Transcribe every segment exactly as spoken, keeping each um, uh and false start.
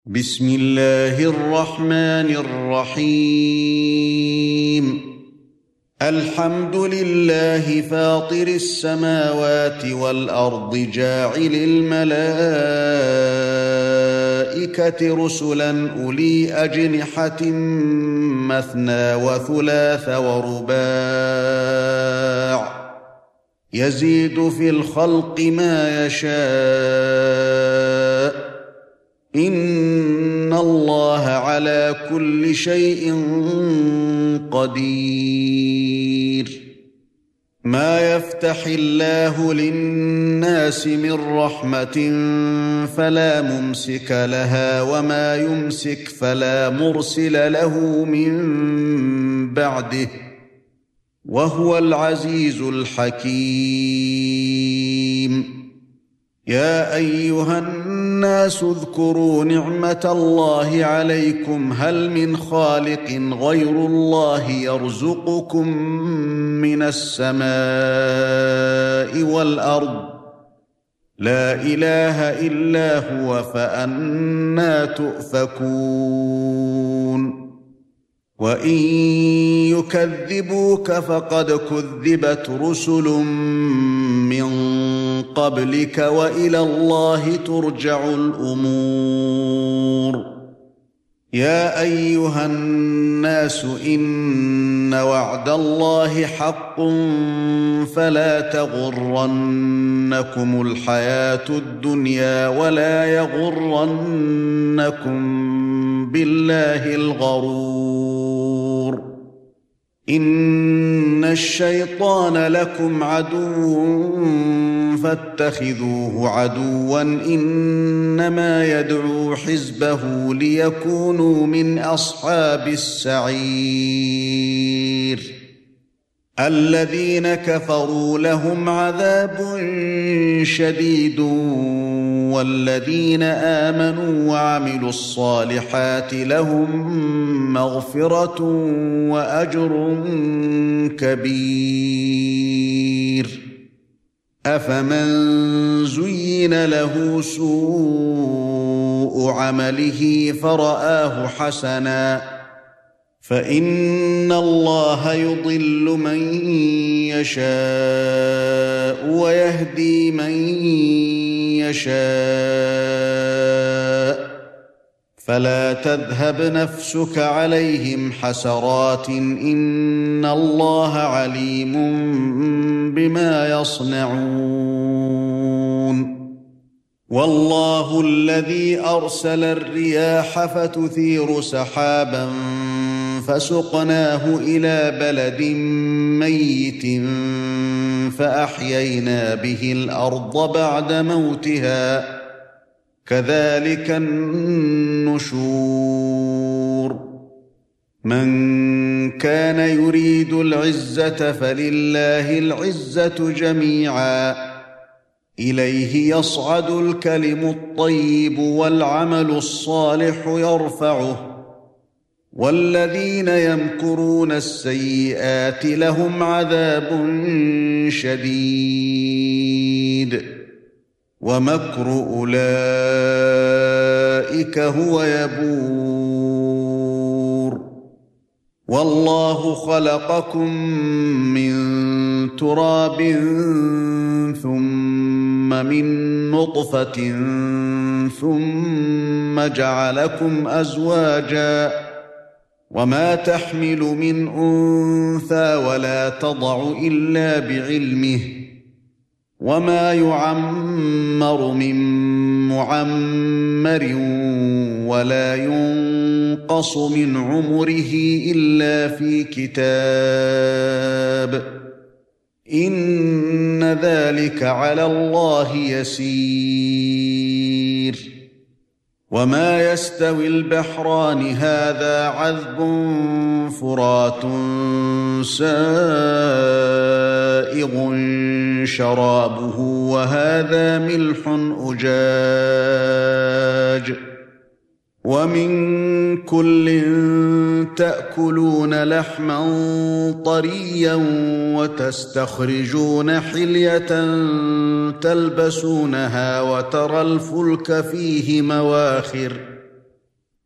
بسم الله الرحمن الرحيم الحمد لله فاطر السماوات والأرض جاعل الملائكة رسلا أولي أجنحة مثنى وثلاث ورباع يزيد في الخلق ما يشاء إن الله على كل شيء قدير ما يفتح الله للناس من رحمة فلا ممسك لها وما يمسك فلا مرسل له من بعده وهو العزيز الحكيم يا أيها الناس اذكروا نعمة الله عليكم هل من خالق غير الله يرزقكم من السماء والأرض لا إله إلا هو فأنى تؤفكون وإن يكذبوك فقد كذبت رسل من قبلك وإلى الله ترجع الأمور يا أيها الناس إن وعد الله حق فلا تغرنكم الحياة الدنيا ولا يغرنكم بالله الغرور إن الشيطان لكم عدو فاتخذوه عدوا إنما يدعو حزبه ليكونوا من أصحاب السعير الذين كفروا لهم عذاب شديد والذين آمنوا وعملوا الصالحات لهم مغفرة وأجر كبير أفمن زين له سوء عمله فرآه حسنا فإن الله يضل من يشاء ويهدي من يشاء فلا تذهب نفسك عليهم حسرات إن الله عليم بما يصنعون والله الذي أرسل الرياح فتثير سحابا فسقناه إلى بلد ميت فأحيينا به الأرض بعد موتها كذلك النشور من كان يريد العزة فلله العزة جميعا إليه يصعد الكلم الطيب والعمل الصالح يرفعه والذين يمكرون السيئات لهم عذاب شديد ومكر أولئك هو يبور والله خلقكم من تراب ثم من نطفة ثم جعلكم أزواجا وما تحمل من أنثى ولا تضع إلا بعلمه وما يعمر من معمر ولا ينقص من عمره إلا في كتاب إن ذلك على الله يسير وما يستوي البحران هذا عذب فرات سائغ شرابه وهذا ملح أجاج ومن كل تأكلون لحما طريا وتستخرجون حلية تلبسونها وترى الفلك فيه مواخر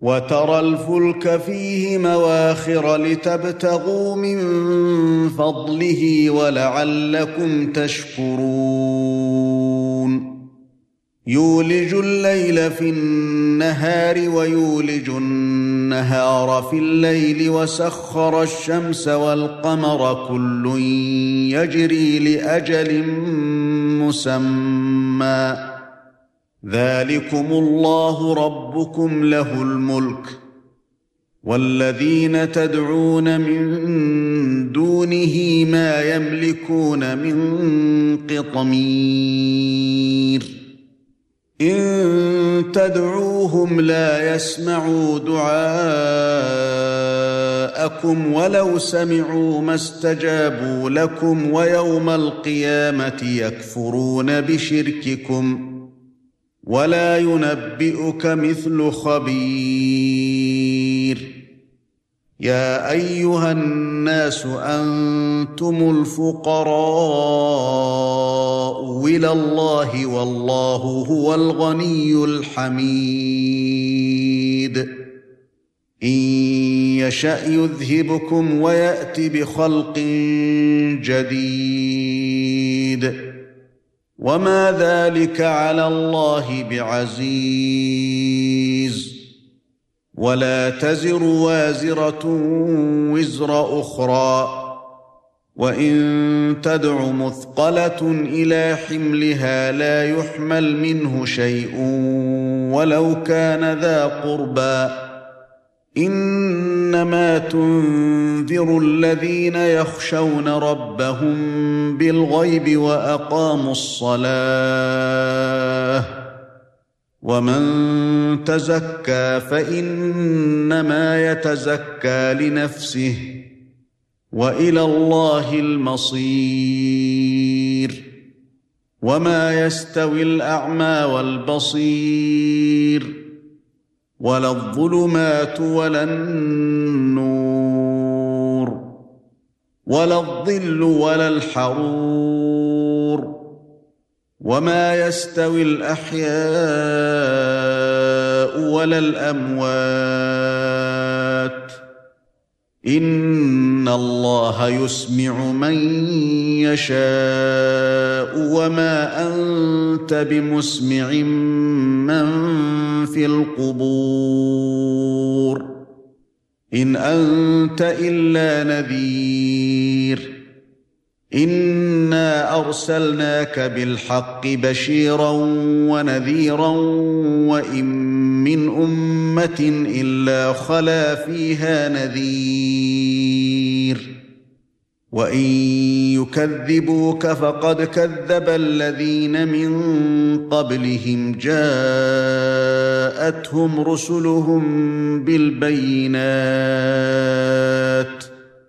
وترى الفلك فيه مواخر لتبتغوا من فضله ولعلكم تشكرون يولج الليل في النهار ويولج النهار في الليل وسخر الشمس والقمر كل يجري لأجل مسمى ذلكم الله ربكم له الملك والذين تدعون من دونه ما يملكون من قطمير إن تدعوهم لا يسمعوا دعاءكم ولو سمعوا ما استجابوا لكم ويوم القيامة يكفرون بشرككم ولا ينبئك مثل خبير يا أيها الناس أنتم الفقراء إلى الله والله هو الغني الحميد إن يشأ يذهبكم ويأت بخلق جديد وما ذلك على الله بعزيز ولا تزر وازرة وزر أخرى وإن تدع مثقلة إلى حملها لا يحمل منه شيء ولو كان ذا قربى إنما تنذر الذين يخشون ربهم بالغيب وأقاموا الصلاة ومن تزكى فإنما يتزكى لنفسه وإلى الله المصير وما يستوي الأعمى والبصير ولا الظلمات ولا النور ولا الظل ولا الحرور وما يستوي الأحياء ولا الأموات إن الله يسمع من يشاء وما أنت بمسمع من في القبور إن أنت إلا نذير إنا أرسلناك بالحق بشيرا ونذيرا وإن من أمة إلا خلا فيها نذير وإن يكذبوك فقد كذب الذين من قبلهم جاءتهم رسلهم بالبينات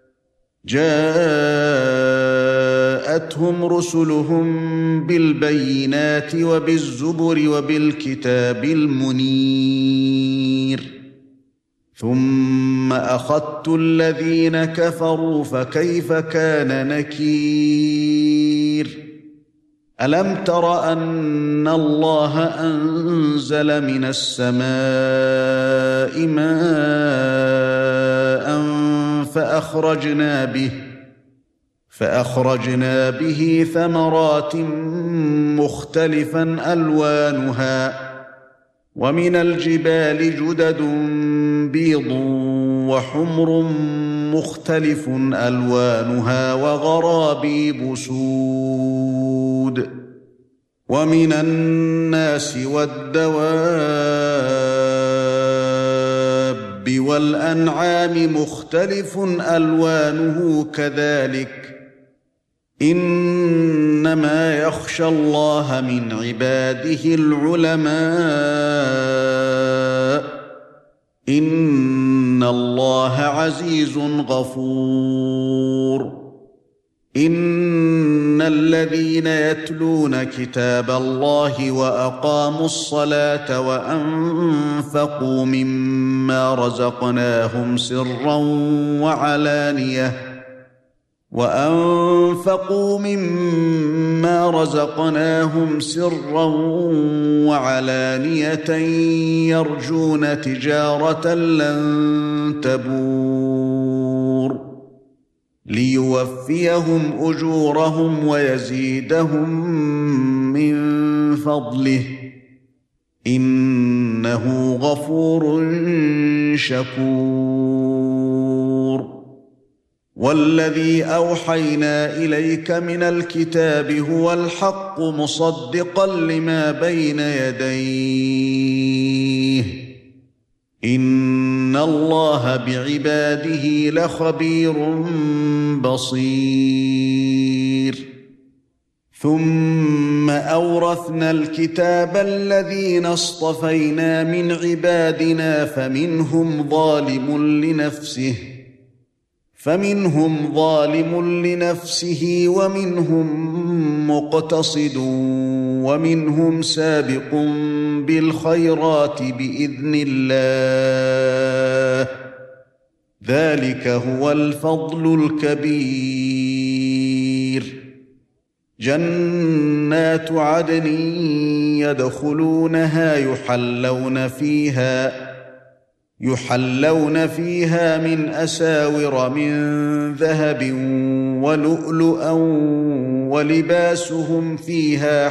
جاءتهم رسلهم بالبينات وبالزبر وبالكتاب المنير ثم أخذت الذين كفروا فكيف كان نكير ألم تر أن الله أنزل من السماء ماء فأخرجنا به فأخرجنا به ثمرات مختلفا ألوانها ومن الجبال جدد بيض وحمر مختلف ألوانها وغرابيب سود ومن الناس والدواب والأنعام مختلف ألوانه كذلك إنما يخشى الله من عباده العلماء إن الله عزيز غفور إن الذين يتلون كتاب الله وأقاموا الصلاة وأنفقوا مما رزقناهم سرا وعلانية وأنفقوا مما رزقناهم سرا وعلانية يرجون تجارة لن تبور ليوفيهم أجورهم ويزيدهم من فضله إنه غفور شكور والذي أوحينا إليك من الكتاب هو الحق مصدقا لما بين يديه إن الله بعباده لخبير بصير ثم أورثنا الكتاب الذين اصطفينا من عبادنا فمنهم ظالم لنفسه فمنهم ظالم لنفسه ومنهم مقتصد ومنهم سابق بالخيرات بإذن الله ذلك هو الفضل الكبير جنات عدن يدخلونها يحلون فيها يحلون فيها من أساور من ذهب ولؤلؤا ولباسهم فيها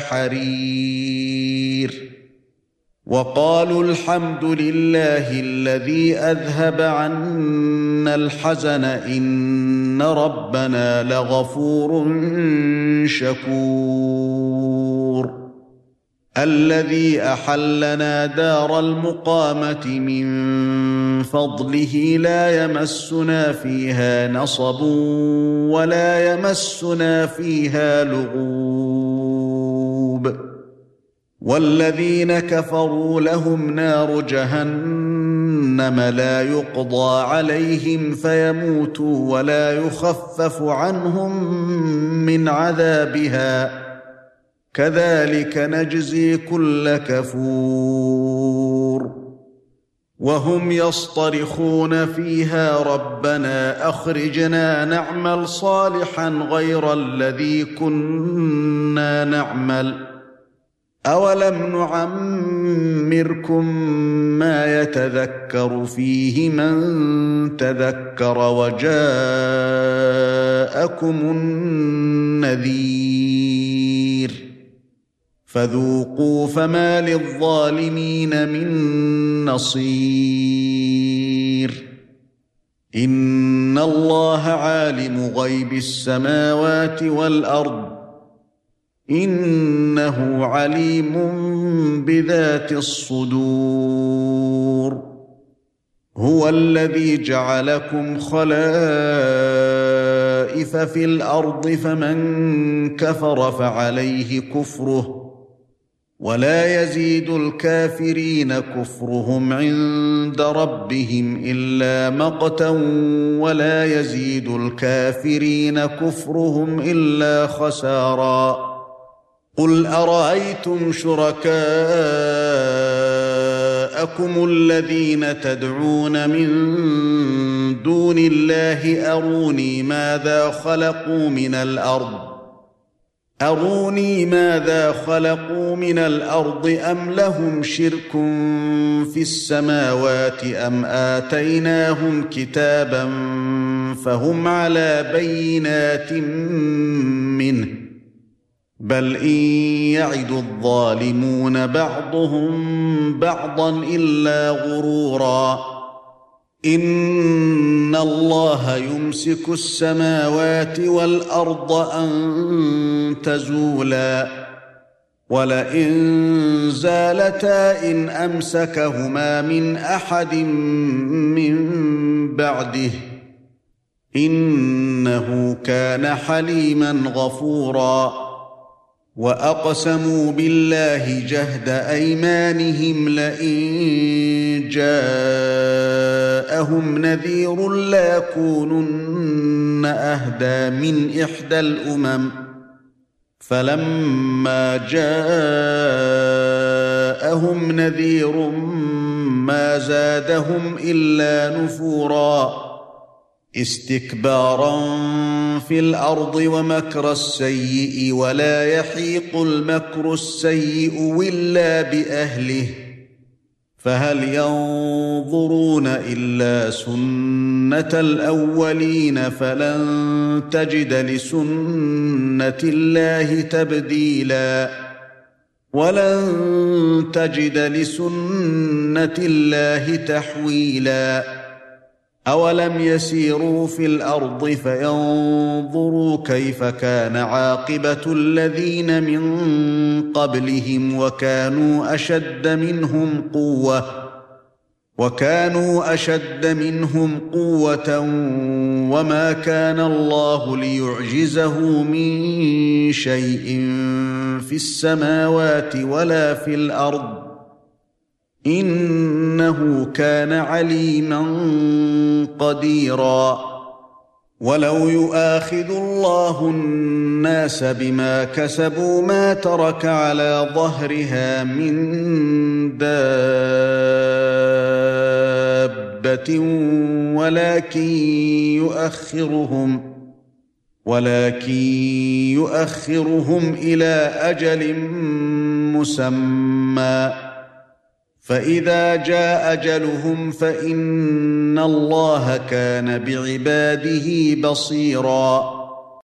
حرير وقالوا الحمد لله الذي أذهب عنا الحزن إن ربنا لغفور شكور الذي أحلنا دار المقامة من فضله لا يمسنا فيها نصب ولا يمسنا فيها لغوب والذين كفروا لهم نار جهنم لا يقضى عليهم فيموتوا ولا يخفف عنهم من عذابها كذلك نجزي كل كفور وهم يصطرخون فيها ربنا أخرجنا نعمل صالحا غير الذي كنا نعمل أولم نعمركم ما يتذكر فيه من تذكر وجاءكم النذير فذوقوا فما للظالمين من نصير إن الله عالم غيب السماوات والأرض إنه عليم بذات الصدور هو الذي جعلكم خلائف في الأرض فمن كفر فعليه كفره ولا يزيد الكافرين كفرهم عند ربهم إلا مقتا ولا يزيد الكافرين كفرهم إلا خسارا قل أرأيتم شركاءكم الذين تدعون من دون الله أروني ماذا خلقوا من الأرض أروني ماذا خلقوا من الأرض أم لهم شرك في السماوات أم آتيناهم كتابا فهم على بينات منه بل إن يعد الظالمون بعضهم بعضا إلا غرورا إن الله يمسك السماوات والأرض أن تزولا ولئن زالتا إن أمسكهما من أحد من بعده إنه كان حليما غفورا وأقسموا بالله جهد أيمانهم لئن جاءهم نذير ليكونن أهدى من إحدى الأمم فلما جاءهم نذير ما زادهم إلا نفورا استكبارا في الأرض ومكر السيء ولا يحيق المكر السيء إلا بأهله فهل ينظرون إلا سنة الأولين فلن تجد لسنة الله تبديلا ولن تجد لسنة الله تحويلا أولم يسيروا في الأرض فينظروا كيف كان عاقبة الذين من قبلهم وكانوا أشد منهم قوة وكانوا أشد منهم قوة وما كان الله ليعجزه من شيء في السماوات ولا في الأرض إنه كان عليما قديرا ولو يؤاخذ الله الناس بما كسبوا ما ترك على ظهرها من دابة ولكن يؤخرهم ولكن يؤخرهم إلى أجل مسمى فإذا جاء أجلهم فإن الله كان بعباده بصيراً